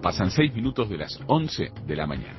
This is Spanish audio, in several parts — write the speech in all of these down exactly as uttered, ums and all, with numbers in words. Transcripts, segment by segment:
Pasan seis minutos de las once de la mañana.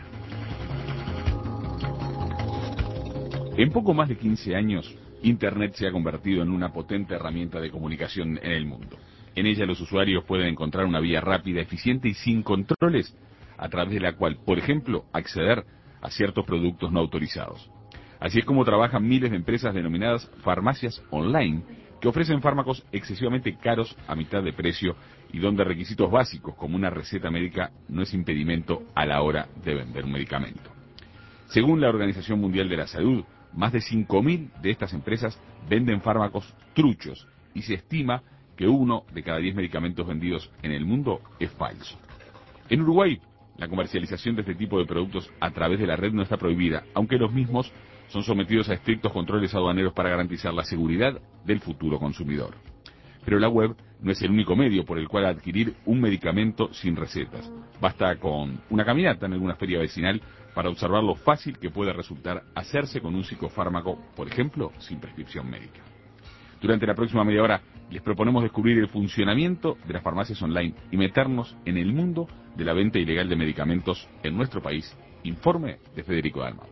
En poco más de quince años, Internet se ha convertido en una potente herramienta de comunicación en el mundo. En ella los usuarios pueden encontrar una vía rápida, eficiente y sin controles, a través de la cual, por ejemplo, acceder a ciertos productos no autorizados. Así es como trabajan miles de empresas denominadas farmacias online, que ofrecen fármacos excesivamente caros a mitad de precio y donde requisitos básicos como una receta médica no es impedimento a la hora de vender un medicamento. Según la Organización Mundial de la Salud, más de cinco mil de estas empresas venden fármacos truchos y se estima que uno de cada diez medicamentos vendidos en el mundo es falso. En Uruguay, la comercialización de este tipo de productos a través de la red no está prohibida, aunque los mismos son sometidos a estrictos controles aduaneros para garantizar la seguridad del futuro consumidor. Pero la web no es el único medio por el cual adquirir un medicamento sin recetas. Basta con una caminata en alguna feria vecinal para observar lo fácil que puede resultar hacerse con un psicofármaco, por ejemplo, sin prescripción médica. Durante la próxima media hora les proponemos descubrir el funcionamiento de las farmacias online y meternos en el mundo de la venta ilegal de medicamentos en nuestro país. Informe de Federico Dalmau.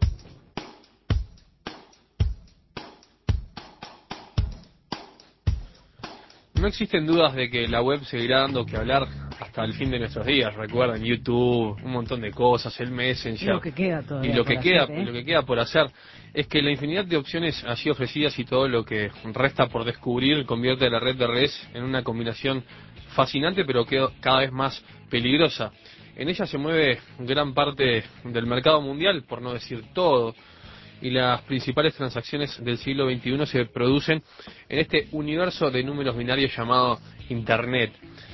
No existen dudas de que la web seguirá dando que hablar hasta el fin de nuestros días. Recuerden YouTube, un montón de cosas, el Messenger. Lo que queda todavía y lo que por queda, hacer, ¿eh? lo que queda por hacer es que la infinidad de opciones así ofrecidas y todo lo que resta por descubrir convierte a la red de redes en una combinación fascinante, pero que cada vez más peligrosa. En ella se mueve gran parte del mercado mundial, por no decir todo, y las principales transacciones del siglo veintiuno se producen en este universo de números binarios llamado Internet.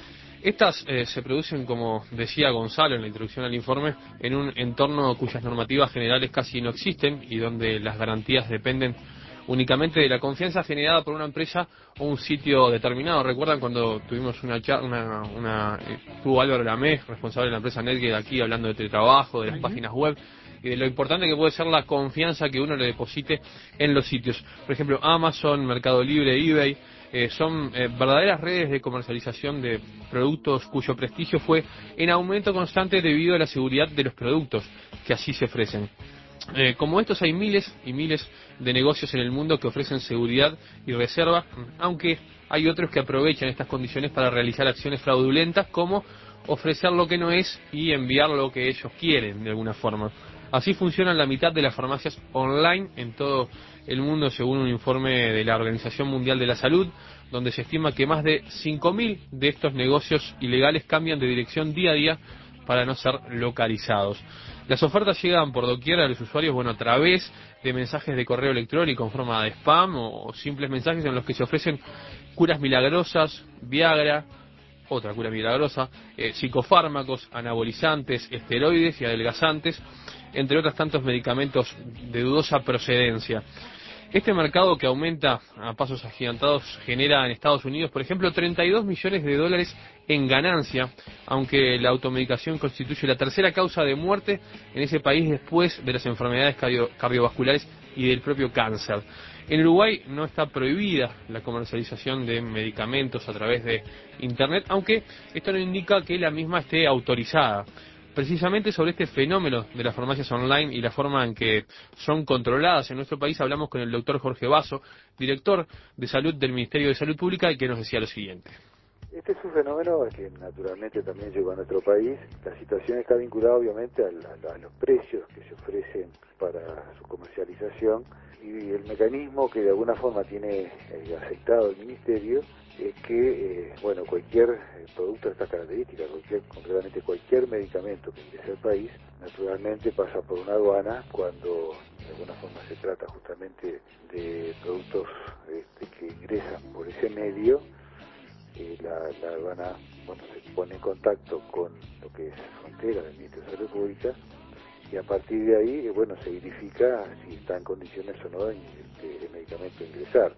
Estas eh, se producen, como decía Gonzalo en la introducción al informe, en un entorno cuyas normativas generales casi no existen y donde las garantías dependen únicamente de la confianza generada por una empresa o un sitio determinado. ¿Recuerdan cuando tuvimos una charla, una, una, eh, tuvo Álvaro Lamé, responsable de la empresa Netgate, aquí hablando de teletrabajo, de las uh-huh. páginas web y de lo importante que puede ser la confianza que uno le deposite en los sitios? Por ejemplo, Amazon, Mercado Libre, eBay, eh, son eh, verdaderas redes de comercialización de productos cuyo prestigio fue en aumento constante debido a la seguridad de los productos que así se ofrecen. Eh, como estos hay miles y miles de negocios en el mundo que ofrecen seguridad y reserva, aunque hay otros que aprovechan estas condiciones para realizar acciones fraudulentas como ofrecer lo que no es y enviar lo que ellos quieren de alguna forma. Así funcionan la mitad de las farmacias online en todo el mundo, según un informe de la Organización Mundial de la Salud, donde se estima que más de cinco mil de estos negocios ilegales cambian de dirección día a día para no ser localizados. Las ofertas llegan por doquier a los usuarios, bueno, a través de mensajes de correo electrónico en forma de spam o, o simples mensajes en los que se ofrecen curas milagrosas, Viagra, otra cura milagrosa, eh, psicofármacos, anabolizantes, esteroides y adelgazantes, entre otros tantos medicamentos de dudosa procedencia. Este mercado, que aumenta a pasos agigantados, genera en Estados Unidos, por ejemplo, treinta y dos millones de dólares en ganancia, aunque la automedicación constituye la tercera causa de muerte en ese país después de las enfermedades cardio cardiovasculares y del propio cáncer. En Uruguay no está prohibida la comercialización de medicamentos a través de Internet, aunque esto no indica que la misma esté autorizada. Precisamente sobre este fenómeno de las farmacias online y la forma en que son controladas en nuestro país hablamos con el doctor Jorge Basso, director de salud del Ministerio de Salud Pública, y que nos decía lo siguiente. Este es un fenómeno que naturalmente también llegó a nuestro país. La situación está vinculada obviamente a, la, a los precios que se ofrecen para su comercialización y el mecanismo que de alguna forma tiene eh, aceptado el Ministerio es que, eh, bueno, cualquier eh, producto de estas características, cualquier, concretamente cualquier medicamento que ingrese al país, naturalmente pasa por una aduana cuando de alguna forma se trata justamente de productos este, que ingresan por ese medio. Eh, la, la aduana, bueno, se pone en contacto con lo que es frontera del Ministerio de Salud Pública y a partir de ahí, eh, bueno, se verifica si está en condiciones o no de, de, de medicamento ingresar.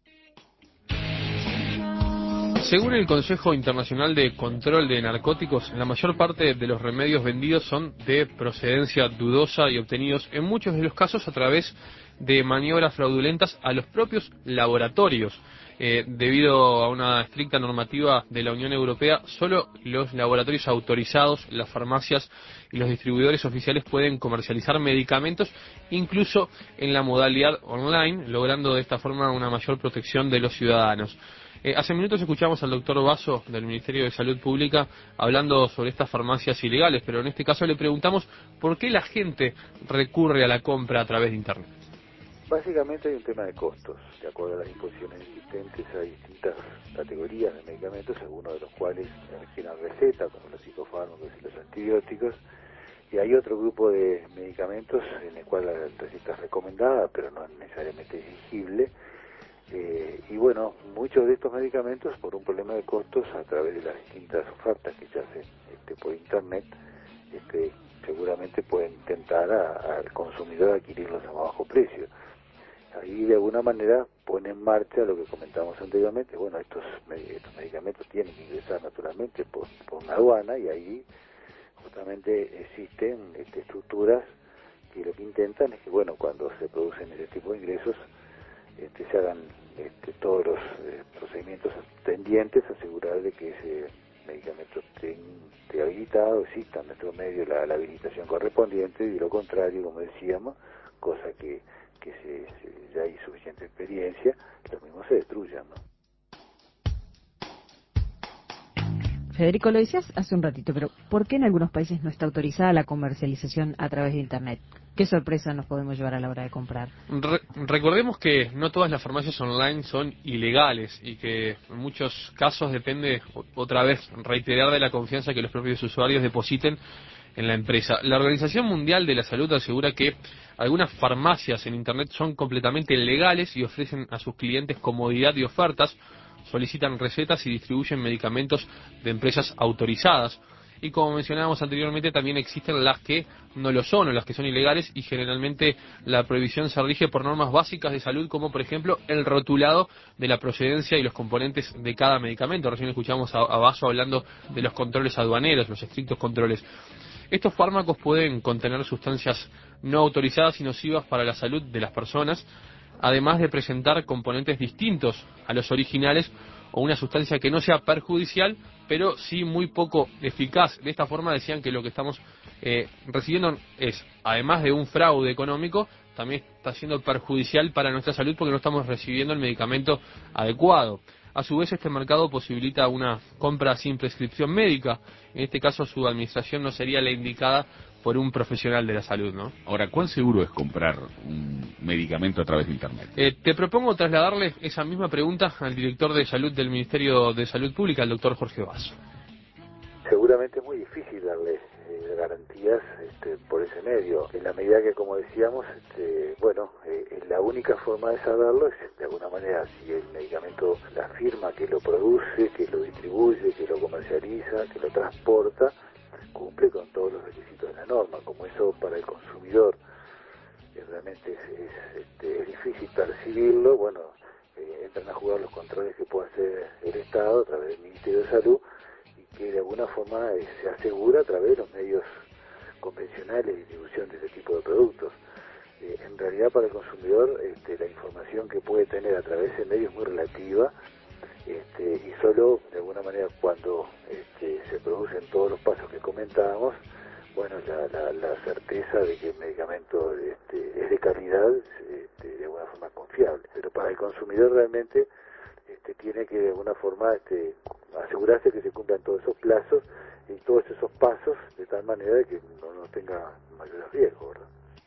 Según el Consejo Internacional de Control de Narcóticos, la mayor parte de los remedios vendidos son de procedencia dudosa y obtenidos en muchos de los casos a través de maniobras fraudulentas a los propios laboratorios. Eh, debido a una estricta normativa de la Unión Europea, solo los laboratorios autorizados, las farmacias y los distribuidores oficiales pueden comercializar medicamentos, incluso en la modalidad online, logrando de esta forma una mayor protección de los ciudadanos. Eh, hace minutos escuchamos al doctor Basso del Ministerio de Salud Pública hablando sobre estas farmacias ilegales, pero en este caso le preguntamos por qué la gente recurre a la compra a través de Internet. Básicamente hay un tema de costos. De acuerdo a las disposiciones existentes, hay distintas categorías de medicamentos, algunos de los cuales requieren receta, como los psicofármacos y los antibióticos, y hay otro grupo de medicamentos en el cual la receta es recomendada, pero no necesariamente exigible. Eh, y bueno, muchos de estos medicamentos, por un problema de costos, a través de las distintas ofertas que se hacen este, por Internet, este, seguramente pueden intentar a, al consumidor adquirirlos a bajo precio. Ahí de alguna manera pone en marcha lo que comentamos anteriormente. Bueno, estos, estos medicamentos tienen que ingresar naturalmente por, por una aduana, y ahí justamente existen este, estructuras que lo que intentan es que, bueno, cuando se producen ese tipo de ingresos, este, se hagan este, todos los eh, procedimientos tendientes a asegurar de que ese medicamento esté, esté habilitado, exista en nuestro medio la, la habilitación correspondiente, y de lo contrario, como decíamos, cosa que, que se, se, ya hay suficiente experiencia, los mismos se destruyan, ¿no? Federico, lo decías hace un ratito, pero ¿por qué en algunos países no está autorizada la comercialización a través de Internet? ¿Qué sorpresa nos podemos llevar a la hora de comprar? Re recordemos que no todas las farmacias online son ilegales y que en muchos casos depende, otra vez, reiterar de la confianza que los propios usuarios depositen en la empresa. La Organización Mundial de la Salud asegura que algunas farmacias en Internet son completamente legales y ofrecen a sus clientes comodidad y ofertas, solicitan recetas y distribuyen medicamentos de empresas autorizadas. Y como mencionábamos anteriormente, también existen las que no lo son o las que son ilegales, y generalmente la prohibición se rige por normas básicas de salud, como por ejemplo el rotulado de la procedencia y los componentes de cada medicamento. Recién escuchamos a, a Basso hablando de los controles aduaneros, los estrictos controles. Estos fármacos pueden contener sustancias no autorizadas y nocivas para la salud de las personas, además de presentar componentes distintos a los originales o una sustancia que no sea perjudicial, pero sí muy poco eficaz. De esta forma decían que lo que estamos eh, recibiendo es, además de un fraude económico, también está siendo perjudicial para nuestra salud porque no estamos recibiendo el medicamento adecuado. A su vez, este mercado posibilita una compra sin prescripción médica. En este caso, su administración no sería la indicada por un profesional de la salud, ¿no? Ahora, ¿cuán seguro es comprar un medicamento a través de Internet? Eh, te propongo trasladarle esa misma pregunta al director de salud del Ministerio de Salud Pública, el doctor Jorge Basso. Seguramente es muy difícil darle eh, garantías este, por ese medio, en la medida que, como decíamos, este, bueno, eh, la única forma de saberlo es, de alguna manera, si el medicamento, la firma que lo produce, que lo distribuye, que lo comercializa, que lo transporta, cumple con todos los requisitos de la norma. Como eso para el consumidor eh, realmente es, es, este, es difícil percibirlo, bueno, eh, entran a jugar los controles que puede hacer el Estado a través del Ministerio de Salud, y que de alguna forma eh, se asegura a través de los medios convencionales de distribución de ese tipo de productos. Eh, en realidad, para el consumidor, este, la información que puede tener a través de medios es muy relativa, este, y solo de alguna manera cuando este, se producen todos los pasos que comentábamos, bueno, la, la, la certeza de que el medicamento este, es de calidad, este, de alguna forma confiable. Pero para el consumidor realmente este, tiene que de alguna forma este, asegurarse que se cumplan todos esos plazos y todos esos pasos, de tal manera de que no, no tenga mayores riesgos, ¿verdad?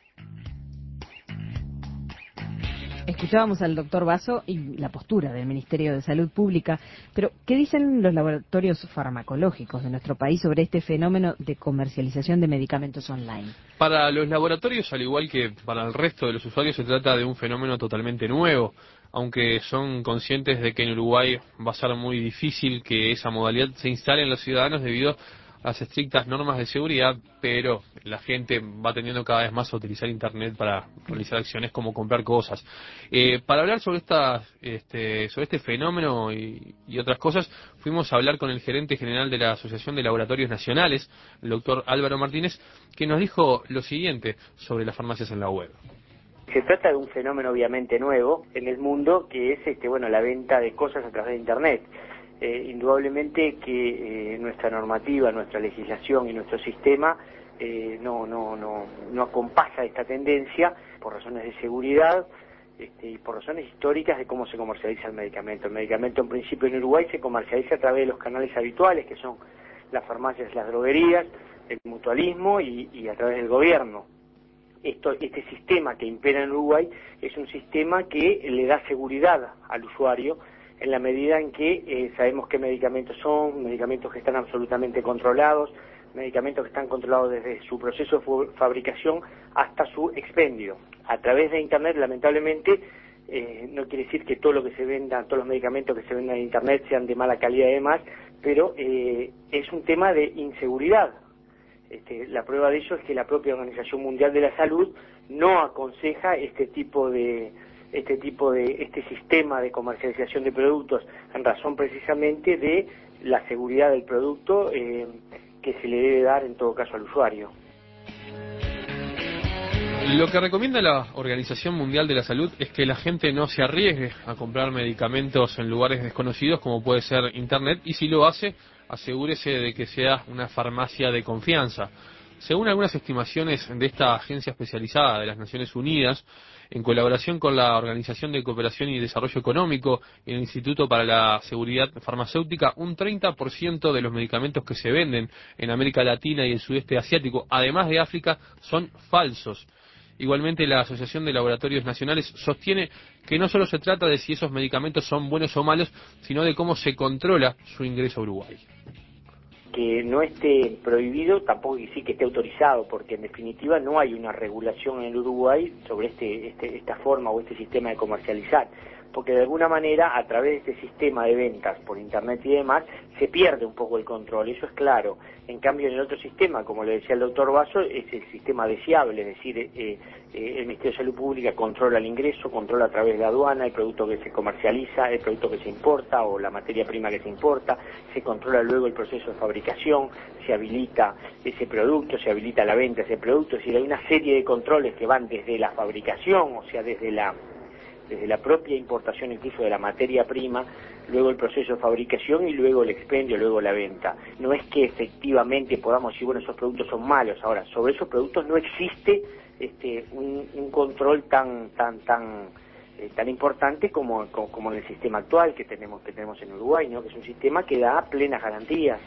Escuchábamos al doctor Basso y la postura del Ministerio de Salud Pública, pero ¿qué dicen los laboratorios farmacológicos de nuestro país sobre este fenómeno de comercialización de medicamentos online? Para los laboratorios, al igual que para el resto de los usuarios, se trata de un fenómeno totalmente nuevo, aunque son conscientes de que en Uruguay va a ser muy difícil que esa modalidad se instale en los ciudadanos debido a las estrictas normas de seguridad, pero la gente va tendiendo cada vez más a utilizar Internet para realizar acciones como comprar cosas. Eh, para hablar sobre esta, este, sobre este fenómeno y, y otras cosas, fuimos a hablar con el gerente general de la Asociación de Laboratorios Nacionales, el doctor Álvaro Martínez, que nos dijo lo siguiente sobre las farmacias en la web. Se trata de un fenómeno obviamente nuevo en el mundo, que es este bueno la venta de cosas a través de Internet. Eh, indudablemente que eh, nuestra normativa, nuestra legislación y nuestro sistema eh, no, no, no, no acompasa esta tendencia por razones de seguridad este, y por razones históricas de cómo se comercializa el medicamento. El medicamento en principio en Uruguay se comercializa a través de los canales habituales, que son las farmacias, las droguerías, el mutualismo y, y a través del gobierno. Esto, este sistema que impera en Uruguay es un sistema que le da seguridad al usuario en la medida en que eh, sabemos qué medicamentos son, medicamentos que están absolutamente controlados, medicamentos que están controlados desde su proceso de fabricación hasta su expendio. A través de Internet, lamentablemente, eh, no quiere decir que todo lo que se venda, todos los medicamentos que se vendan en Internet sean de mala calidad y demás, pero eh, es un tema de inseguridad. Este, la prueba de ello es que la propia Organización Mundial de la Salud no aconseja este tipo de este tipo de este sistema de comercialización de productos en razón precisamente de la seguridad del producto eh, que se le debe dar en todo caso al usuario. Lo que recomienda la Organización Mundial de la Salud es que la gente no se arriesgue a comprar medicamentos en lugares desconocidos como puede ser Internet, y si lo hace, asegúrese de que sea una farmacia de confianza. Según algunas estimaciones de esta agencia especializada de las Naciones Unidas, en colaboración con la Organización de Cooperación y Desarrollo Económico y el Instituto para la Seguridad Farmacéutica, un treinta por ciento de los medicamentos que se venden en América Latina y el sudeste asiático, además de África, son falsos. Igualmente, la Asociación de Laboratorios Nacionales sostiene que no solo se trata de si esos medicamentos son buenos o malos, sino de cómo se controla su ingreso a Uruguay. Que no esté prohibido, tampoco que sí que esté autorizado, porque en definitiva no hay una regulación en el Uruguay sobre este, este, esta forma o este sistema de comercializar, porque de alguna manera a través de este sistema de ventas por Internet y demás se pierde un poco el control, eso es claro. En cambio en el otro sistema, como le decía el doctor Basso, es el sistema deseable, es decir, eh, eh, el Ministerio de Salud Pública controla el ingreso, controla a través de la aduana el producto que se comercializa, el producto que se importa o la materia prima que se importa, se controla luego el proceso de fabricación, se habilita ese producto, se habilita la venta de ese producto, es decir, hay una serie de controles que van desde la fabricación, o sea, desde la desde la propia importación incluso de la materia prima, luego el proceso de fabricación y luego el expendio, luego la venta. No es que efectivamente podamos decir, bueno, esos productos son malos. Ahora, sobre esos productos no existe este, un, un control tan tan tan eh, tan importante como, como como en el sistema actual que tenemos que tenemos en Uruguay, ¿no? Que es un sistema que da plenas garantías.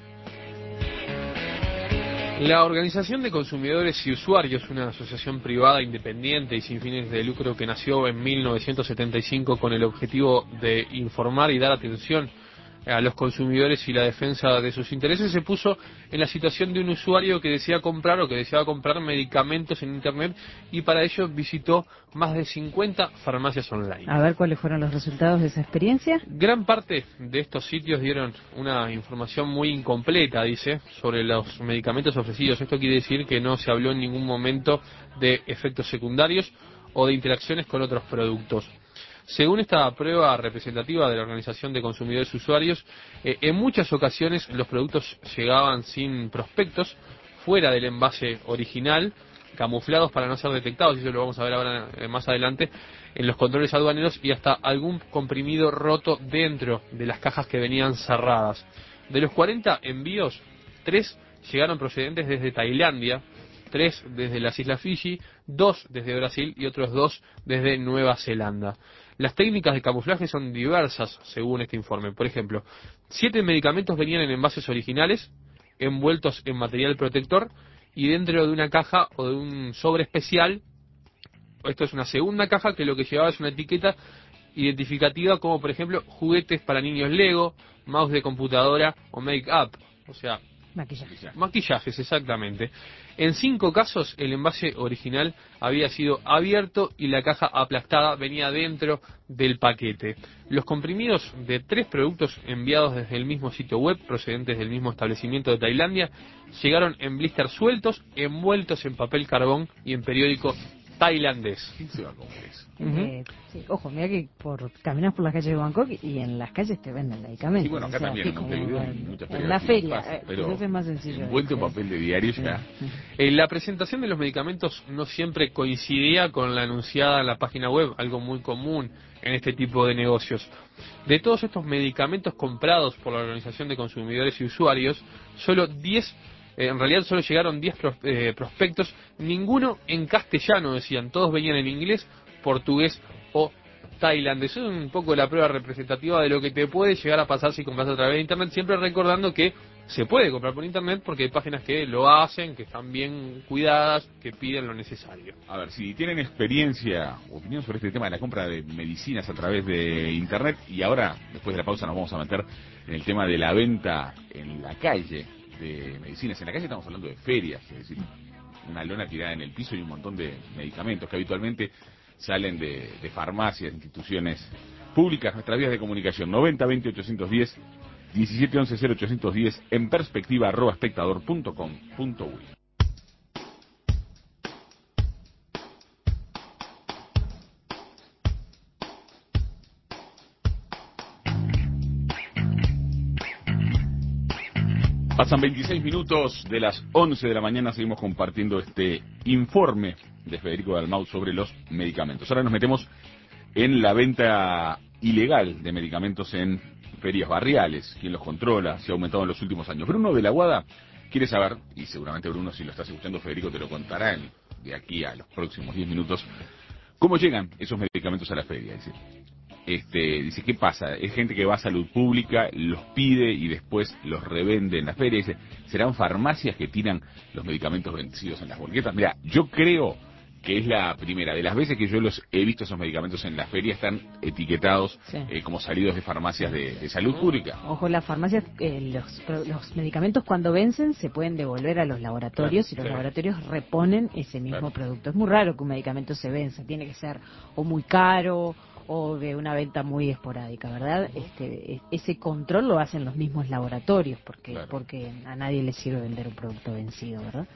La Organización de Consumidores y Usuarios, una asociación privada, independiente y sin fines de lucro que nació en mil novecientos setenta y cinco con el objetivo de informar y dar atención a los consumidores y la defensa de sus intereses, se puso en la situación de un usuario que desea comprar o que deseaba comprar medicamentos en Internet, y para ello visitó más de cincuenta farmacias online. A ver cuáles fueron los resultados de esa experiencia. Gran parte de estos sitios dieron una información muy incompleta, dice, sobre los medicamentos ofrecidos. Esto quiere decir que no se habló en ningún momento de efectos secundarios o de interacciones con otros productos. Según esta prueba representativa de la Organización de Consumidores y Usuarios, eh, en muchas ocasiones los productos llegaban sin prospectos, fuera del envase original, camuflados para no ser detectados, y eso lo vamos a ver ahora eh, más adelante, en los controles aduaneros, y hasta algún comprimido roto dentro de las cajas que venían cerradas. De los cuarenta envíos, tres llegaron procedentes desde Tailandia, tres desde las Islas Fiji, dos desde Brasil y otros dos desde Nueva Zelanda. Las técnicas de camuflaje son diversas, según este informe. Por ejemplo, siete medicamentos venían en envases originales, envueltos en material protector y dentro de una caja o de un sobre especial. Esto es una segunda caja que lo que llevaba es una etiqueta identificativa, como por ejemplo juguetes para niños Lego, mouse de computadora o make-up, o sea, Maquillajes. Maquillajes, exactamente. En cinco casos, el envase original había sido abierto y la caja aplastada venía dentro del paquete. Los comprimidos de tres productos enviados desde el mismo sitio web, procedentes del mismo establecimiento de Tailandia, llegaron en blisters sueltos, envueltos en papel carbón y en periódico tailandés. ¿Quién se va a comer eso? Uh-huh. eh, Sí, ojo, mira que por caminas por las calles de Bangkok y en las calles te venden medicamentos. Sí, bueno, acá o sea, también así en como Montevideo, en, en muchas en la ferias feria, pasa, eh, pero quizás es más sencillo. envuelto en de- papel de diario ya. Eh, la presentación de los medicamentos no siempre coincidía con la anunciada en la página web, algo muy común en este tipo de negocios. De todos estos medicamentos comprados por la Organización de Consumidores y Usuarios, solo diez, eh, en realidad solo llegaron diez pros- eh, prospectos, ninguno en castellano, decían, todos venían en inglés, portugués o tailandés. Eso es un poco la prueba representativa de lo que te puede llegar a pasar si compras a través de internet, siempre recordando que se puede comprar por internet porque hay páginas que lo hacen, que están bien cuidadas, que piden lo necesario. A ver, si tienen experiencia o opinión sobre este tema de la compra de medicinas a través de internet, y ahora, después de la pausa, nos vamos a meter en el tema de la venta en la calle de medicinas. En la calle estamos hablando de ferias, es decir, una lona tirada en el piso y un montón de medicamentos que habitualmente salen de, de farmacias, instituciones públicas. Nuestras vías de comunicación: noventa veinte ochocientos diez, diecisiete once cero ochocientos diez, en perspectiva arroba espectador punto com punto uy. Pasan veintiséis minutos de las once de la mañana, seguimos compartiendo este informe de Federico Dalmau sobre los medicamentos. Ahora nos metemos en la venta ilegal de medicamentos en ferias barriales. ¿Quién los controla? Se ha aumentado en los últimos años. Bruno de la Guada quiere saber, y seguramente Bruno, si lo estás escuchando, Federico te lo contará en, de aquí a los próximos diez minutos, cómo llegan esos medicamentos a la feria. Dice, este, dice, ¿qué pasa? Es gente que va a salud pública, los pide y después los revende en la feria. Dice, ¿serán farmacias que tiran los medicamentos vencidos en las bolquetas? Mira, yo creo que es la primera. De las veces que yo los he visto, esos medicamentos en la feria están etiquetados Sí. eh, como salidos de farmacias de, de salud pública. Ojo, las farmacias, eh, los, pro- los medicamentos cuando vencen se pueden devolver a los laboratorios, Claro, y los sí. laboratorios reponen ese mismo Claro. producto. Es muy raro que un medicamento se venza, tiene que ser o muy caro o de una venta muy esporádica, ¿verdad? Este, e- ese control lo hacen los mismos laboratorios, porque Claro. porque a nadie le sirve vender un producto vencido, ¿verdad?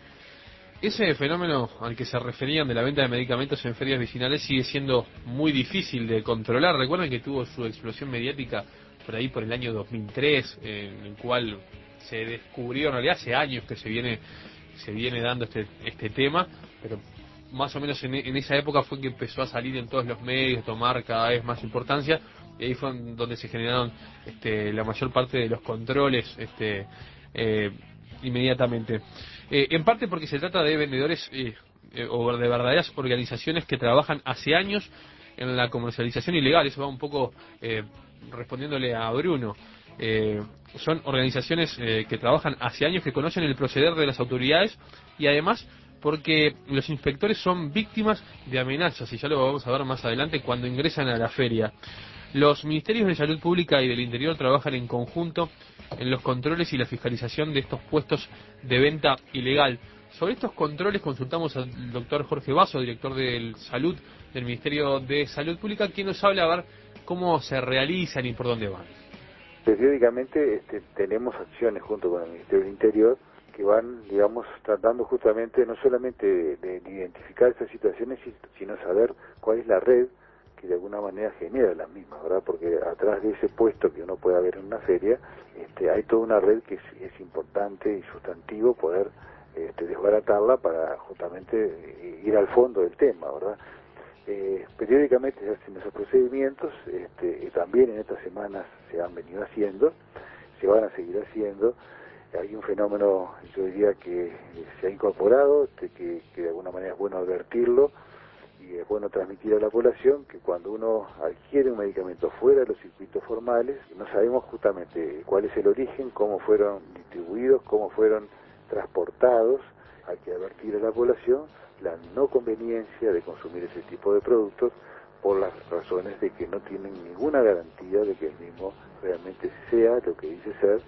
Ese fenómeno al que se referían de la venta de medicamentos en ferias vecinales sigue siendo muy difícil de controlar. Recuerden que tuvo su explosión mediática por ahí por el año dos mil tres, en el cual se descubrió, en realidad hace años que se viene se viene dando este este tema, pero más o menos en, en esa época fue que empezó a salir en todos los medios, tomar cada vez más importancia, y ahí fue donde se generaron este, la mayor parte de los controles este, eh, inmediatamente. Eh, en parte porque se trata de vendedores eh, eh, o de verdaderas organizaciones que trabajan hace años en la comercialización ilegal. Eso va un poco eh, respondiéndole a Bruno. Eh, son organizaciones eh, que trabajan hace años, que conocen el proceder de las autoridades, y además porque los inspectores son víctimas de amenazas, y ya lo vamos a ver más adelante cuando ingresan a la feria. Los ministerios de Salud Pública y del Interior trabajan en conjunto en los controles y la fiscalización de estos puestos de venta ilegal. Sobre estos controles consultamos al doctor Jorge Basso, director de Salud del Ministerio de Salud Pública, quien nos habla a ver cómo se realizan y por dónde van. Periódicamente este, tenemos acciones junto con el Ministerio del Interior que van, digamos, tratando justamente no solamente de, de, de identificar estas situaciones, sino saber cuál es la red que de alguna manera genera las mismas, ¿verdad? Porque atrás de ese puesto que uno puede ver en una feria, este, hay toda una red que es, es importante y sustantivo poder este, desbaratarla para justamente ir al fondo del tema, ¿verdad? Eh, periódicamente se hacen esos procedimientos, este, y también en estas semanas se han venido haciendo, se van a seguir haciendo. Hay un fenómeno, yo diría, que se ha incorporado, este, que, que de alguna manera es bueno advertirlo y es bueno transmitir a la población que cuando uno adquiere un medicamento fuera de los circuitos formales, no sabemos justamente cuál es el origen, cómo fueron distribuidos, cómo fueron transportados. Hay que advertir a la población la no conveniencia de consumir ese tipo de productos por las razones de que no tienen ninguna garantía de que el mismo realmente sea lo que dice ser.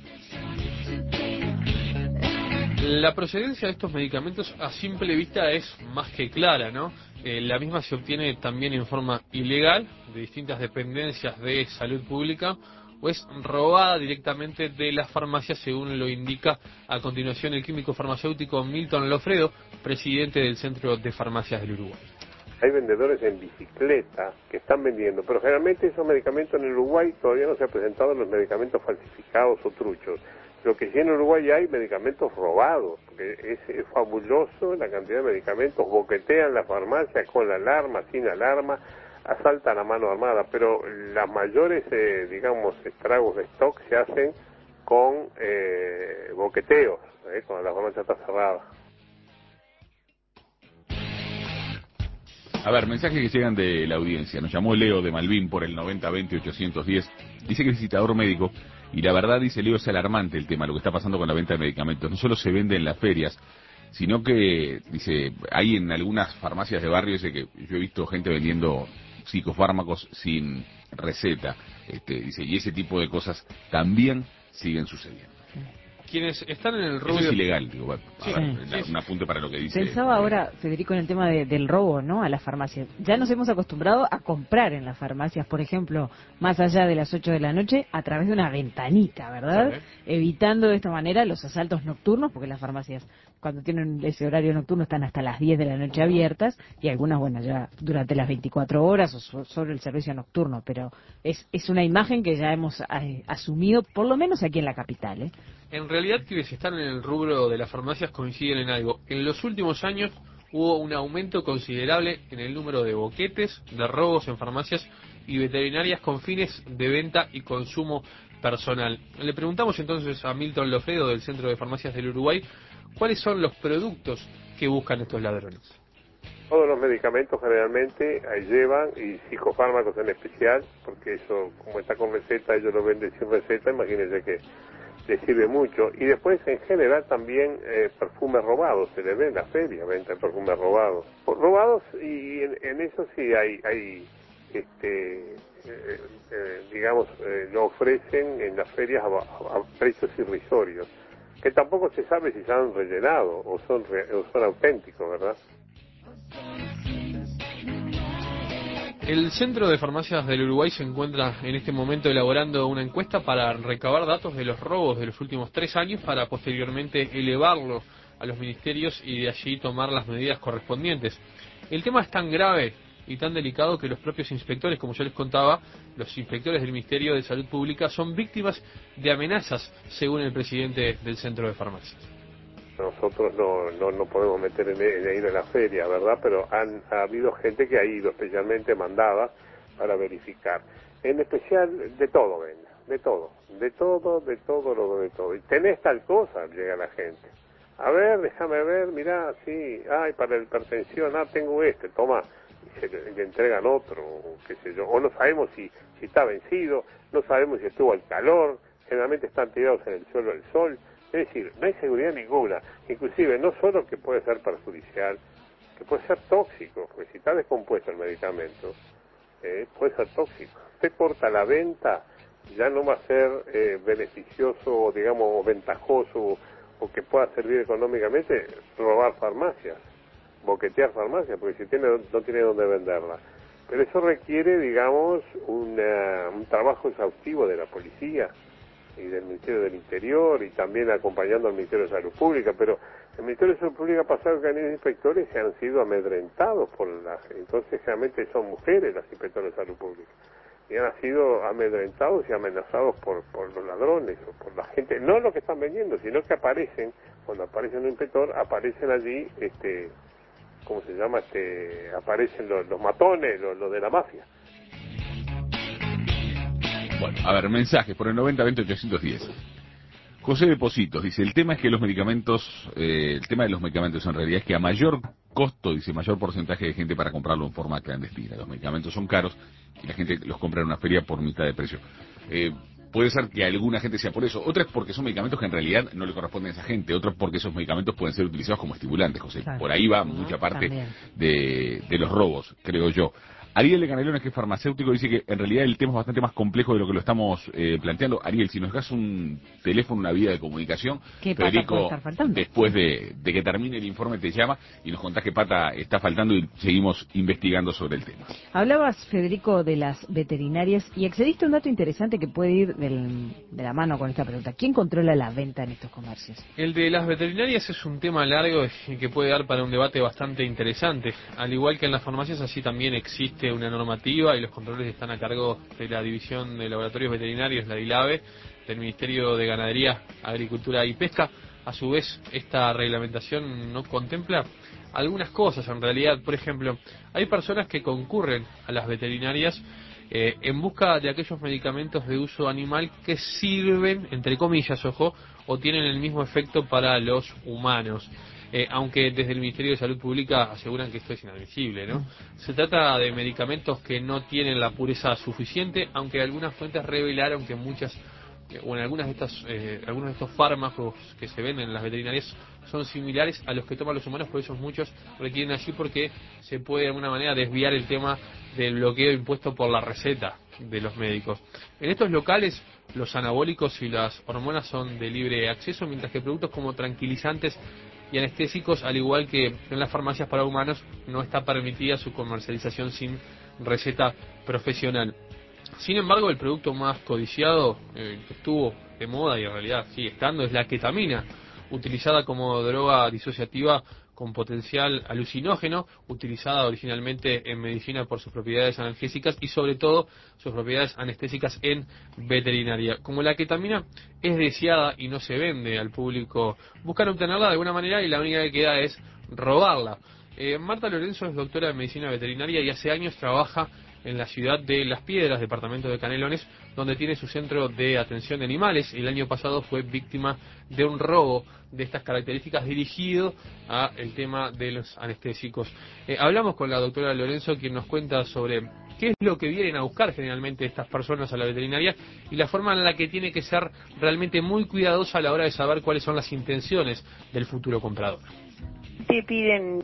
La procedencia de estos medicamentos a simple vista es más que clara, ¿no? Eh, la misma se obtiene también en forma ilegal de distintas dependencias de salud pública, o es robada directamente de las farmacias, según lo indica a continuación el químico farmacéutico Milton Lofredo, presidente del Centro de Farmacias del Uruguay. Hay vendedores en bicicleta que están vendiendo, pero generalmente esos medicamentos en Uruguay todavía no se han presentado los medicamentos falsificados o truchos. Lo que sí en Uruguay hay medicamentos robados, porque es, es fabuloso la cantidad de medicamentos, boquetean la farmacia con la alarma, sin alarma, asaltan a mano armada, pero las mayores, eh, digamos, estragos de stock se hacen con eh, boqueteos, eh, cuando la farmacia está cerrada. A ver, mensajes que llegan de la audiencia. Nos llamó Leo de Malvin por el noventa veinte ochocientos diez. Dice que es visitador médico y la verdad, dice Leo, es alarmante el tema, lo que está pasando con la venta de medicamentos. No solo se vende en las ferias, sino que, dice, hay en algunas farmacias de barrio, dice que yo he visto gente vendiendo psicofármacos sin receta. Este, dice, y ese tipo de cosas también siguen sucediendo. Quienes están en el rubro... Eso es ilegal, digo, bueno, sí, a ver, sí, un sí. apunte para lo que dice. Pensaba ahora, Federico, en el tema de, del robo, ¿no?, a las farmacias. Ya nos hemos acostumbrado a comprar en las farmacias, por ejemplo, más allá de las ocho de la noche, a través de una ventanita, ¿verdad? Sí. Evitando de esta manera los asaltos nocturnos, porque las farmacias, cuando tienen ese horario nocturno, están hasta las diez de la noche abiertas, y algunas, bueno, ya durante las veinticuatro horas o sobre el servicio nocturno, pero es, es una imagen que ya hemos eh, asumido, por lo menos aquí en la capital, ¿eh? En realidad, quienes están en el rubro de las farmacias coinciden en algo. En los últimos años hubo un aumento considerable en el número de boquetes, de robos en farmacias y veterinarias con fines de venta y consumo personal. Le preguntamos entonces a Milton Lofredo del Centro de Farmacias del Uruguay cuáles son los productos que buscan estos ladrones. Todos los medicamentos generalmente ahí llevan, y psicofármacos en especial, porque eso, como está con receta, ellos lo venden sin receta, imagínense que les sirve mucho. Y después, en general, también eh, perfumes robados, se les ve en la feria, venta de perfumes robados. Robados, y en, en eso sí hay, hay este, eh, eh, digamos, eh, lo ofrecen en las ferias a, a, a precios irrisorios, que tampoco se sabe si se han rellenado o son, re, o son auténticos, ¿verdad? El Centro de Farmacias del Uruguay se encuentra en este momento elaborando una encuesta para recabar datos de los robos de los últimos tres años para posteriormente elevarlo a los ministerios y de allí tomar las medidas correspondientes. El tema es tan grave y tan delicado que los propios inspectores, como yo les contaba, los inspectores del Ministerio de Salud Pública son víctimas de amenazas, según el presidente del Centro de Farmacias. Nosotros no, no, no podemos meter en, en ir a la feria, ¿verdad? Pero han ha habido gente que ha ido especialmente mandada para verificar. En especial, de todo, ven, de todo, de todo, de todo, lo de todo. Y tenés tal cosa, llega la gente. A ver, déjame ver, mirá, sí, ay, para la hipertensión, ah, tengo este, toma. Y se le, le entregan otro, o qué sé yo. O no sabemos si, si está vencido, no sabemos si estuvo al calor, generalmente están tirados en el suelo del sol. Es decir, no hay seguridad ninguna, inclusive no solo que puede ser perjudicial, que puede ser tóxico, porque si está descompuesto el medicamento, eh, puede ser tóxico. Usted corta la venta, ya no va a ser eh, beneficioso, o digamos, o ventajoso, o que pueda servir económicamente robar farmacias, boquetear farmacias, porque si tiene no tiene dónde venderla. Pero eso requiere, digamos, una, un trabajo exhaustivo de la policía y del Ministerio del Interior, y también acompañando al Ministerio de Salud Pública, pero el Ministerio de Salud Pública ha pasado que han ido inspectores y han sido amedrentados por las, entonces realmente son mujeres las inspectores de Salud Pública, y han sido amedrentados y amenazados por, por los ladrones o por la gente, no lo que están vendiendo, sino que aparecen, cuando aparece un inspector, aparecen allí, este, ¿cómo se llama? Este, aparecen los, los matones, los, los de la mafia. Bueno, a ver, mensajes por el noventa veinte ochocientos diez. José de Positos dice, el tema es que los medicamentos, eh, el tema de los medicamentos en realidad es que a mayor costo, dice, mayor porcentaje de gente para comprarlo en forma clandestina. Los medicamentos son caros y la gente los compra en una feria por mitad de precio. Eh, puede ser que alguna gente sea por eso, otra es porque son medicamentos que en realidad no le corresponden a esa gente, otra porque esos medicamentos pueden ser utilizados como estimulantes, José. Claro. Por ahí va mucha parte de, de los robos, creo yo. Ariel de Canelones, que es farmacéutico, dice que en realidad el tema es bastante más complejo de lo que lo estamos eh, planteando. Ariel, si nos das un teléfono, una vía de comunicación, ¿Qué pata puede Federico, estar faltando? después de, de que termine el informe, te llama y nos contás qué pata está faltando y seguimos investigando sobre el tema. Hablabas, Federico, de las veterinarias y accediste a un dato interesante que puede ir del, de la mano con esta pregunta. ¿Quién controla la venta en estos comercios? El de las veterinarias es un tema largo y que puede dar para un debate bastante interesante. Al igual que en las farmacias, así también existe una normativa y los controles están a cargo de la División de Laboratorios Veterinarios, la DILAVE, del Ministerio de Ganadería, Agricultura y Pesca. A su vez, esta reglamentación no contempla algunas cosas en realidad. Por ejemplo, hay personas que concurren a las veterinarias eh, en busca de aquellos medicamentos de uso animal que sirven, entre comillas, ojo, o tienen el mismo efecto para los humanos. Eh, aunque desde el Ministerio de Salud Pública aseguran que esto es inadmisible, ¿no? Se trata de medicamentos que no tienen la pureza suficiente, aunque algunas fuentes revelaron que muchas, eh, o en algunas de estas, eh, algunos de estos fármacos que se venden en las veterinarias son similares a los que toman los humanos, por eso muchos requieren allí porque se puede de alguna manera desviar el tema del bloqueo impuesto por la receta de los médicos. En estos locales los anabólicos y las hormonas son de libre acceso, mientras que productos como tranquilizantes y anestésicos, al igual que en las farmacias para humanos, no está permitida su comercialización sin receta profesional. Sin embargo, el producto más codiciado, eh, que estuvo de moda y en realidad sigue estando, es la ketamina, utilizada como droga disociativa con potencial alucinógeno, utilizada originalmente en medicina por sus propiedades analgésicas y sobre todo sus propiedades anestésicas en veterinaria. Como la ketamina es deseada y no se vende al público, buscan obtenerla de alguna manera y la única que queda es robarla. Eh, Marta Lorenzo es doctora en medicina veterinaria y hace años trabaja en la ciudad de Las Piedras, departamento de Canelones, donde tiene su centro de atención de animales. El año pasado fue víctima de un robo de estas características dirigido a el tema de los anestésicos. Eh, hablamos con la doctora Lorenzo, quien nos cuenta sobre qué es lo que vienen a buscar generalmente estas personas a la veterinaria y la forma en la que tiene que ser realmente muy cuidadosa a la hora de saber cuáles son las intenciones del futuro comprador. Te piden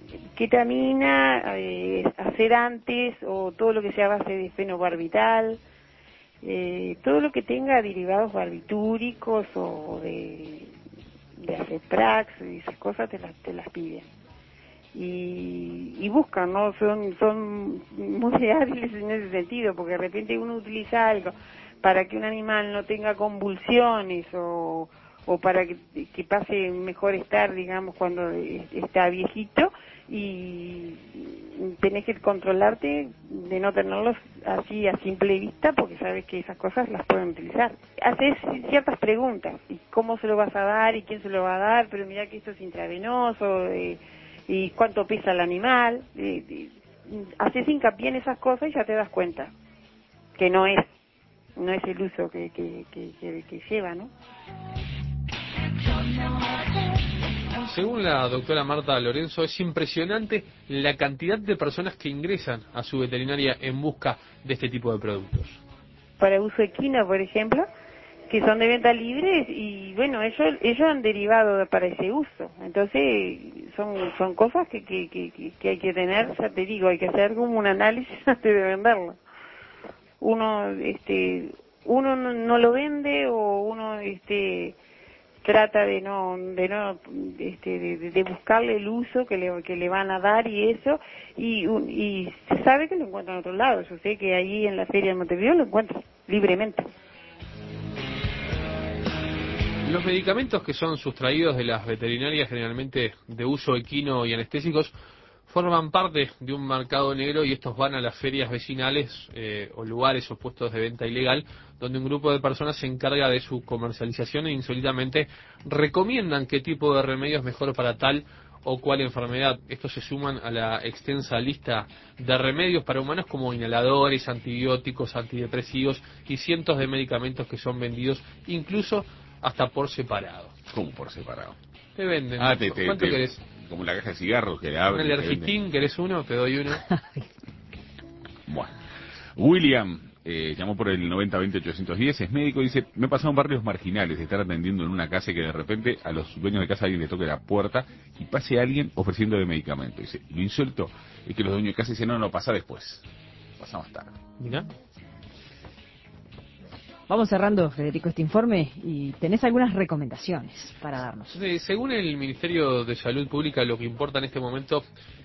ketamina, eh, sedantes o todo lo que sea a base de fenobarbital, eh, todo lo que tenga derivados barbitúricos o de, de Aceprax y esas cosas te las, te las piden. Y, y buscan, ¿no? Son, son muy hábiles en ese sentido, porque de repente uno utiliza algo para que un animal no tenga convulsiones o o para que, que pase mejor estar, digamos, cuando está viejito, y tenés que controlarte de no tenerlos así a simple vista, porque sabes que esas cosas las pueden utilizar. Haces ciertas preguntas, y cómo se lo vas a dar, y quién se lo va a dar, pero mira que esto es intravenoso, eh, y cuánto pesa el animal, eh, eh, haces hincapié en esas cosas y ya te das cuenta que no es, no es el uso que, que, que, que, que lleva, ¿no? Según la doctora Marta Lorenzo, es impresionante la cantidad de personas que ingresan a su veterinaria en busca de este tipo de productos. Para uso equino, por ejemplo, que son de venta libre, y bueno, ellos ellos han derivado para ese uso. Entonces, son son cosas que, que, que, que hay que tener, ya te digo, hay que hacer como un análisis antes de venderlo. Uno, este, uno no, no lo vende, o uno, este... trata de no de no este, de, de buscarle el uso que le que le van a dar y eso, y y se sabe que lo encuentran en otro lado. Yo sé que ahí en la feria de Montevideo lo encuentran libremente. Los medicamentos que son sustraídos de las veterinarias, generalmente de uso equino y anestésicos, forman parte de un mercado negro, y estos van a las ferias vecinales eh, o lugares o puestos de venta ilegal, donde un grupo de personas se encarga de su comercialización e insólitamente recomiendan qué tipo de remedio es mejor para tal o cual enfermedad. Estos se suman a la extensa lista de remedios para humanos como inhaladores, antibióticos, antidepresivos y cientos de medicamentos que son vendidos incluso hasta por separado. ¿Cómo por separado? Te venden. Ah, te, te, ¿Cuánto te, querés? Como la caja de cigarros que le abren. ¿Un Energitin? ¿Querés uno? Te doy uno. Bueno. William eh, llamó por el noventa veinte ochocientos diez, es médico, dice: me he pasado en barrios marginales de estar atendiendo en una casa y que de repente a los dueños de casa alguien le toque la puerta y pase alguien ofreciendo de medicamento. Dice, lo insólito es que los dueños de casa dicen: no, no, pasa después. pasa más tarde. Mirá. Vamos cerrando, Federico, este informe y tenés algunas recomendaciones para darnos. Sí, según el Ministerio de Salud Pública, lo que importa en este momento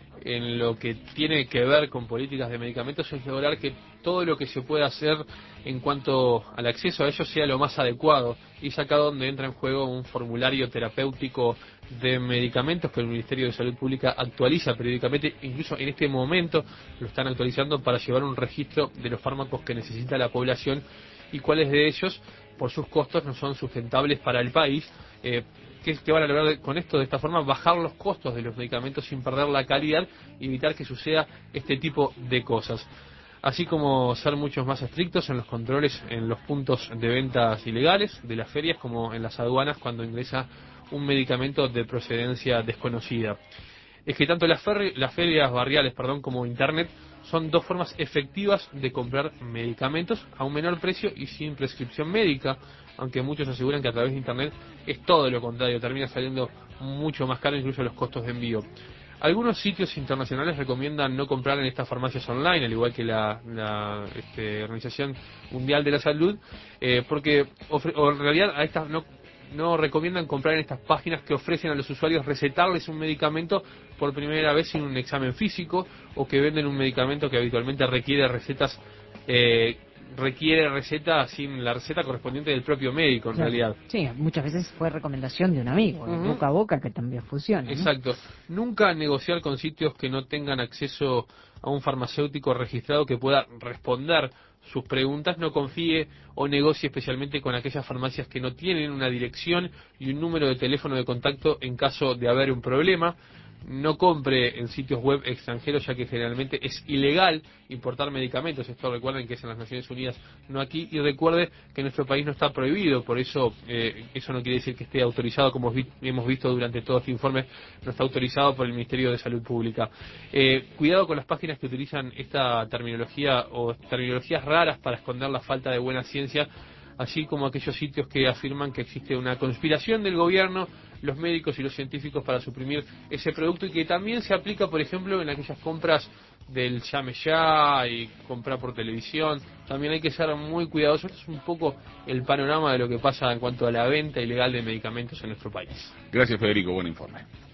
en lo que tiene que ver con políticas de medicamentos es lograr que todo lo que se pueda hacer en cuanto al acceso a ellos sea lo más adecuado, y es acá donde entra en juego un formulario terapéutico de medicamentos que el Ministerio de Salud Pública actualiza periódicamente. Incluso en este momento lo están actualizando para llevar un registro de los fármacos que necesita la población y cuáles de ellos, por sus costos, no son sustentables para el país. Eh, ¿Qué, ¿Qué van a lograr con esto? De esta forma, bajar los costos de los medicamentos sin perder la calidad y evitar que suceda este tipo de cosas. Así como ser muchos más estrictos en los controles en los puntos de ventas ilegales de las ferias, como en las aduanas cuando ingresa un medicamento de procedencia desconocida. Es que tanto las, ferri- las ferias barriales perdón, como Internet son dos formas efectivas de comprar medicamentos a un menor precio y sin prescripción médica, aunque muchos aseguran que a través de Internet es todo lo contrario, termina saliendo mucho más caro, incluso los costos de envío. Algunos sitios internacionales recomiendan no comprar en estas farmacias online, al igual que la, la este, Organización Mundial de la Salud, eh, porque ofre- o en realidad a estas no no recomiendan comprar en estas páginas que ofrecen a los usuarios recetarles un medicamento por primera vez sin un examen físico, o que venden un medicamento que habitualmente requiere recetas eh, requiere receta sin la receta correspondiente del propio médico, en Claro. realidad. Sí, muchas veces fue recomendación de un amigo, de Ujú. boca a boca, que también funciona, ¿no? Exacto. Nunca negociar con sitios que no tengan acceso a un farmacéutico registrado que pueda responder sus preguntas. No confíe o negocie especialmente con aquellas farmacias que no tienen una dirección y un número de teléfono de contacto en caso de haber un problema. No compre en sitios web extranjeros, ya que generalmente es ilegal importar medicamentos. Esto recuerden que es en las Naciones Unidas, no aquí. Y recuerde que en nuestro país no está prohibido, por eso eh, eso no quiere decir que esté autorizado, como vi- hemos visto durante todo este informe, no está autorizado por el Ministerio de Salud Pública. Eh, cuidado con las páginas que utilizan esta terminología o terminologías raras para esconder la falta de buena ciencia, así como aquellos sitios que afirman que existe una conspiración del gobierno, los médicos y los científicos para suprimir ese producto, y que también se aplica, por ejemplo, en aquellas compras del llame ya y comprar por televisión. También hay que ser muy cuidadosos. Esto es un poco el panorama de lo que pasa en cuanto a la venta ilegal de medicamentos en nuestro país. Gracias, Federico, buen informe.